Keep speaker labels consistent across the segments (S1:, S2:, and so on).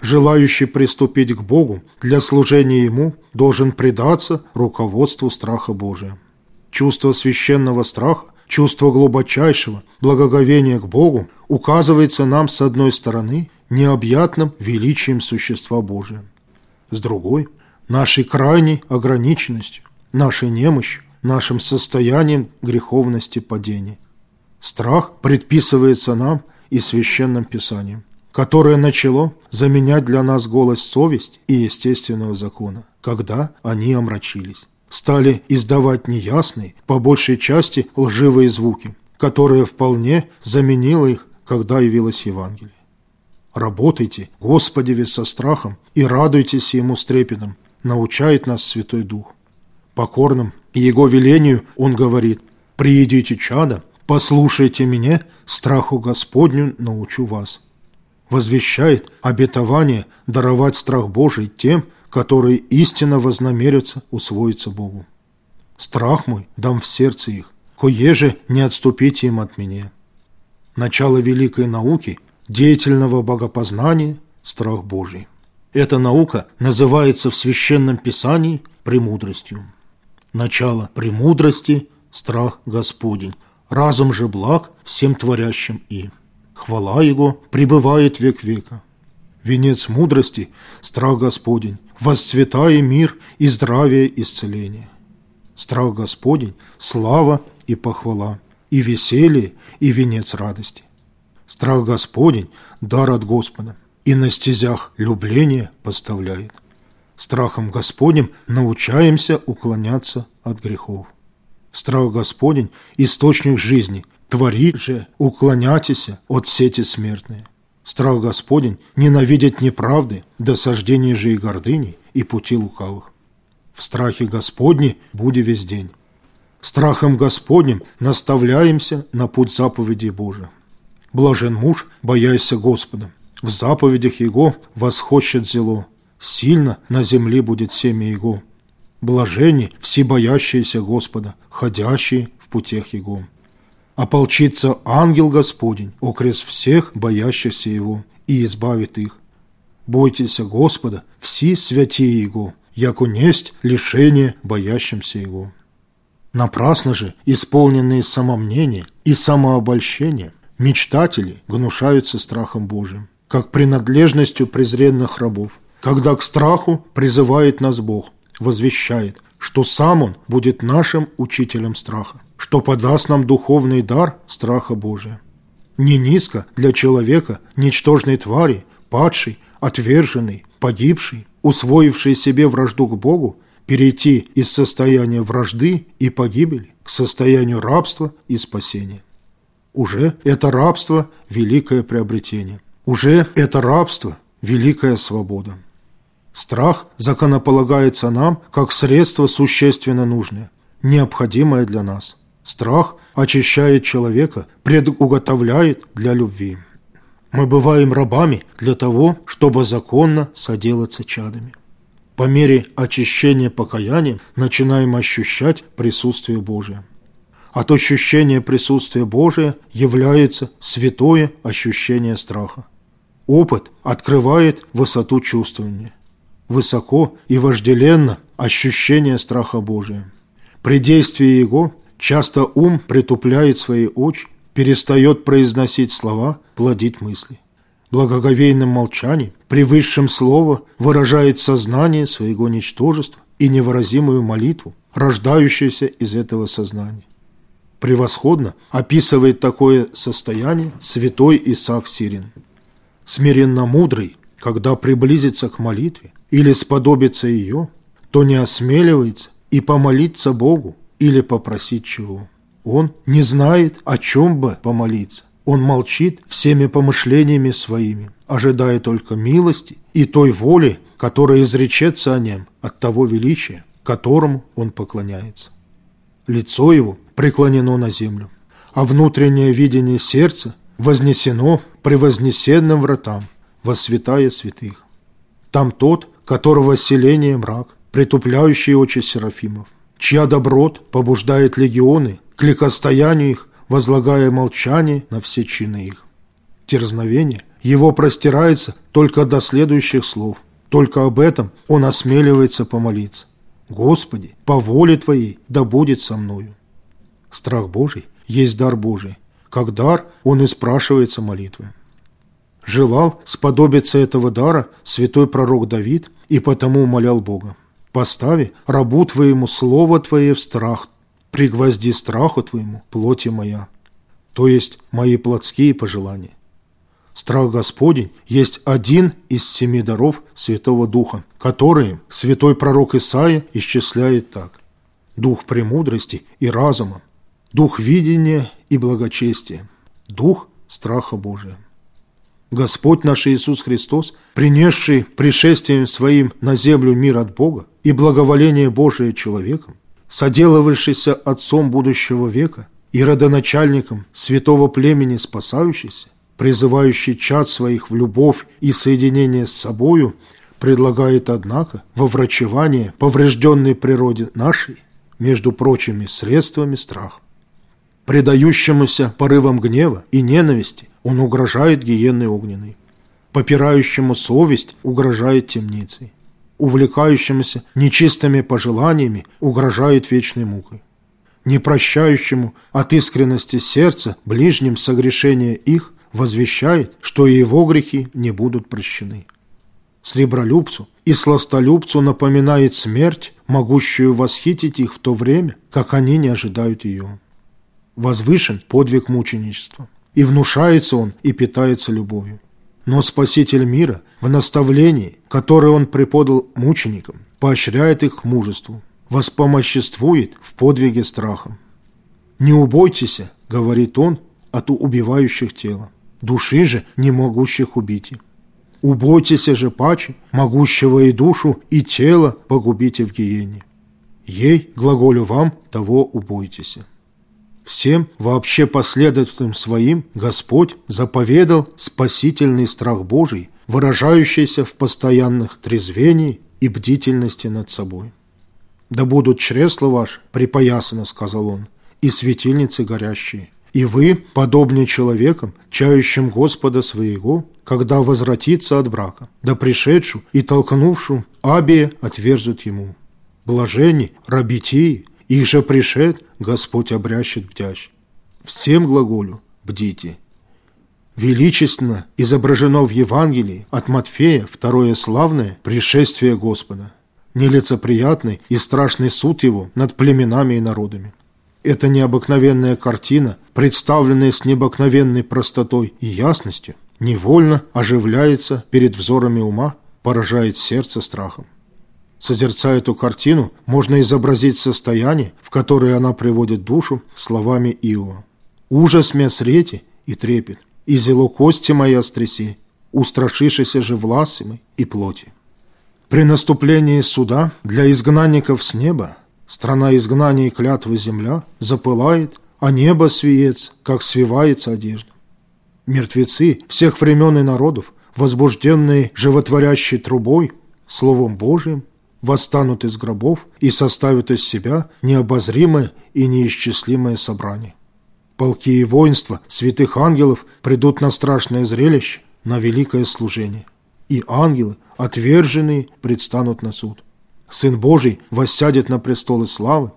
S1: желающий приступить к Богу для служения Ему, должен предаться руководству страха Божия. Чувство священного страха, чувство глубочайшего благоговения к Богу указывается нам, с одной стороны, необъятным величием существа Божия, с другой – нашей крайней ограниченностью, нашей немощью, нашим состоянием греховности падения. Страх предписывается нам и Священным Писанием, которое начало заменять для нас голос совести и естественного закона, когда они омрачились, стали издавать неясные, по большей части лживые звуки, которые вполне заменило их, когда явилось Евангелие. Работайте, Господеве, со страхом и радуйтесь Ему с трепетом, научает нас Святой Дух. Покорным Его велению Он говорит: «Приидите, чада, послушайте меня, страху Господню научу вас». Возвещает обетование даровать страх Божий тем, которые истинно вознамерятся усвоиться Богу. «Страх мой дам в сердце их, коеже не отступите им от меня». Начало великой науки, деятельного богопознания – страх Божий. Эта наука называется в Священном Писании премудростью. Начало премудрости – страх Господень, разум же благ всем творящим и. Хвала Его пребывает век века. Венец мудрости – страх Господень, восцветая мир и здравие исцеление. Страх Господень – слава и похвала, и веселье, и венец радости. Страх Господень – дар от Господа, и на стезях любления поставляет. Страхом Господним научаемся уклоняться от грехов. Страх Господень – источник жизни, творит же, уклоняйтесь от сети смертные. Страх Господень ненавидит неправды, досаждения же и гордыни, и пути лукавых. В страхе Господне буди весь день. Страхом Господним наставляемся на путь заповедей Божия. Блажен муж, бояйся Господа. В заповедях Его восхочет зело. Сильно на земле будет семя Его. Блаженни все боящиеся Господа, ходящие в путях Его. Ополчится ангел Господень, окрест всех боящихся Его, и избавит их. Бойтесь Господа, все святые Его, яко несть лишение боящимся Его. Напрасно же исполненные самомнения и самообольщения мечтатели гнушаются страхом Божиим, как принадлежностью презренных рабов, когда к страху призывает нас Бог, возвещает, что сам Он будет нашим учителем страха, что подаст нам духовный дар страха Божия. Не низко для человека, ничтожной твари, падшей, отверженной, погибшей, усвоившей себе вражду к Богу, перейти из состояния вражды и погибели к состоянию рабства и спасения. Уже это рабство – великое приобретение. Уже это рабство – великая свобода. Страх законополагается нам как средство существенно нужное, необходимое для нас. Страх очищает человека, предуготовляет для любви. Мы бываем рабами для того, чтобы законно соделаться чадами. По мере очищения покаянием начинаем ощущать присутствие Божие. От ощущения присутствия Божия является святое ощущение страха. Опыт открывает высоту чувствования. Высоко и вожделенно ощущение страха Божия. При действии его часто ум притупляет свои очи, перестает произносить слова, плодить мысли. Благоговейным молчанием, превысшим слово, выражает сознание своего ничтожества и невыразимую молитву, рождающуюся из этого сознания. Превосходно описывает такое состояние святой Исаак Сирин. Смиренно мудрый, когда приблизится к молитве или сподобится ее, то не осмеливается и помолиться Богу или попросить чего. Он не знает, о чем бы помолиться. Он молчит всеми помышлениями своими, ожидая только милости и той воли, которая изречется о нем от того величия, которому он поклоняется. Лицо его преклонено на землю, а внутреннее видение сердца вознесено превознесенным вратам во святая святых. Там тот, которого селение мрак, притупляющий очи серафимов, чья доброт побуждает легионы к ликостоянию их, возлагая молчание на все чины их. Дерзновение его простирается только до следующих слов. Только об этом он осмеливается помолиться. «Господи, по воле Твоей да будет со мною». Страх Божий есть дар Божий. Как дар он и спрашивается молитвой. Желал сподобиться этого дара святой пророк Давид и потому умолял Бога: «Постави рабу Твоему слово Твое в страх, пригвозди страху Твоему плоти моя», то есть мои плотские пожелания. Страх Господень есть один из 7 даров Святого Духа, которые святой пророк Исаия исчисляет так: дух премудрости и разума, дух видения и благочестия, дух страха Божия. Господь наш Иисус Христос, принесший пришествием Своим на землю мир от Бога и благоволение Божие человеком, соделавшийся Отцом будущего века и родоначальником святого племени спасающийся, призывающий чад своих в любовь и соединение с собою, предлагает, однако, во врачевание поврежденной природе нашей, между прочими средствами страха. Предающемуся порывам гнева и ненависти он угрожает гиенной огненной, попирающему совесть угрожает темницей, увлекающемуся нечистыми пожеланиями угрожает вечной мукой, непрощающему от искренности сердца ближним согрешения их возвещает, что и его грехи не будут прощены. Сребролюбцу и сластолюбцу напоминает смерть, могущую восхитить их в то время, как они не ожидают ее. Возвышен подвиг мученичества, и внушается он и питается любовью. Но Спаситель мира в наставлении, которое он преподал мученикам, поощряет их к мужеству, воспомоществует в подвиге страхом. «Не убойтесь, — говорит он, — от убивающих тела, души же не могущих убить. Убойтесь же паче, могущего и душу, и тело погубите в гиене. Ей, глаголю вам, того убойтесь». Всем вообще последователям своим Господь заповедал спасительный страх Божий, выражающийся в постоянных трезвении и бдительности над собой. «Да будут чресла ваши припоясаны, — сказал он, — и светильницы горящие, и вы, подобные человекам, чающим Господа своего, когда возвратится от брака, да пришедшу и толкнувшу абие отверзут ему. Блажени, рабитии, и же пришед, Господь обрящет бдящ. Всем глаголю бдите». Величественно изображено в Евангелии от Матфея второе славное пришествие Господа, нелицеприятный и страшный суд его над племенами и народами. Эта необыкновенная картина, представленная с необыкновенной простотой и ясностью, невольно оживляется перед взорами ума, поражает сердце страхом. Созерцая эту картину, можно изобразить состояние, в которое она приводит душу, словами Иова: «Ужас мя срети и трепет, и зело кости моя стряси, устрашишися же власти мой и плоти». При наступлении суда для изгнанников с неба страна изгнания и клятвы земля запылает, а небо свиец, как свивается одежда. Мертвецы всех времен и народов, возбужденные животворящей трубой, Словом Божиим, восстанут из гробов и составят из себя необозримое и неисчислимое собрание. Полки и воинства святых ангелов придут на страшное зрелище, на великое служение. И ангелы, отверженные, предстанут на суд. Сын Божий воссядет на престолы славы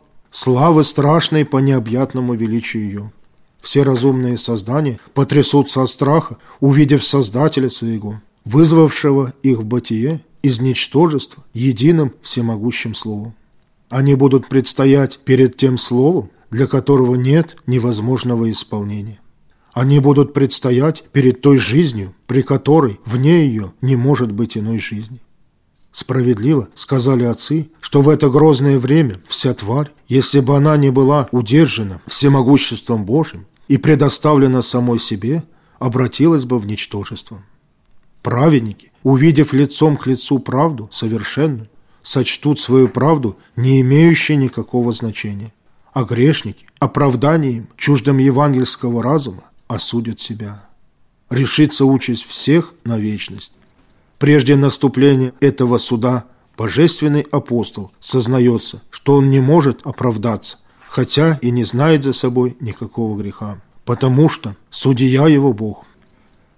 S1: страшной по необъятному величию ее. Все разумные создания потрясутся от страха, увидев Создателя своего, вызвавшего их в бытие из ничтожества единым всемогущим Словом. Они будут предстоять перед тем Словом, для которого нет невозможного исполнения. Они будут предстоять перед той жизнью, при которой вне ее не может быть иной жизни. Справедливо сказали отцы, что в это грозное время вся тварь, если бы она не была удержана всемогуществом Божьим и предоставлена самой себе, обратилась бы в ничтожество. Праведники, увидев лицом к лицу правду совершенную, сочтут свою правду, не имеющей никакого значения, а грешники, оправданием, чуждым евангельского разума, осудят себя. Решится участь всех на вечность. Прежде наступления этого суда божественный апостол сознается, что он не может оправдаться, хотя и не знает за собой никакого греха, потому что судья его Бог.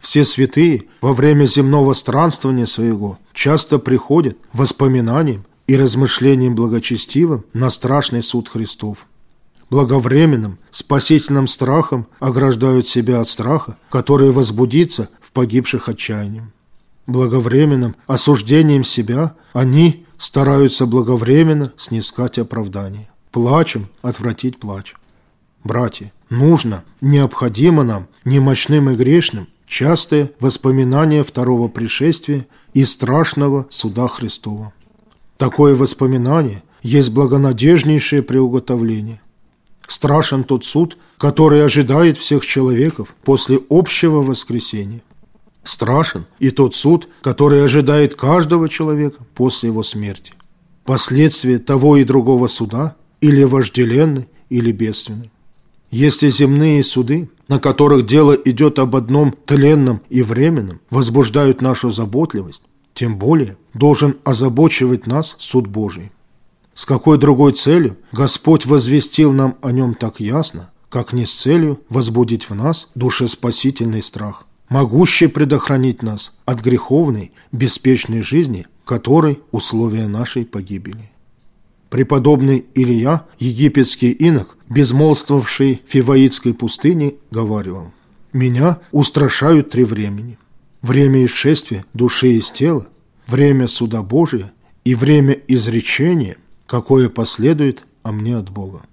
S1: Все святые во время земного странствования своего часто приходят воспоминанием и размышлением благочестивым на страшный суд Христов. Благовременным, спасительным страхом ограждают себя от страха, который возбудится в погибших отчаянием. Благовременным осуждением себя они стараются благовременно снискать оправдание. Плачем отвратить плач. Братья, нужно, необходимо нам, немощным и грешным, частые воспоминания второго пришествия и страшного суда Христова. Такое воспоминание есть благонадежнейшее приуготовление. Страшен тот суд, который ожидает всех человеков после общего воскресения. Страшен и тот суд, который ожидает каждого человека после его смерти. Последствия того и другого суда или вожделенны, или бедственны. Если земные суды, на которых дело идет об одном тленном и временном, возбуждают нашу заботливость, тем более должен озабочивать нас суд Божий. С какой другой целью Господь возвестил нам о нем так ясно, как не с целью возбудить в нас душеспасительный страх, могущий предохранить нас от греховной, беспечной жизни, которой условия нашей погибели. Преподобный Илия, египетский инок, безмолвствовавший в Фиваитской пустыне, говаривал: «Меня устрашают 3 времени: время исшествия души из тела, время суда Божия и время изречения, какое последует о мне от Бога».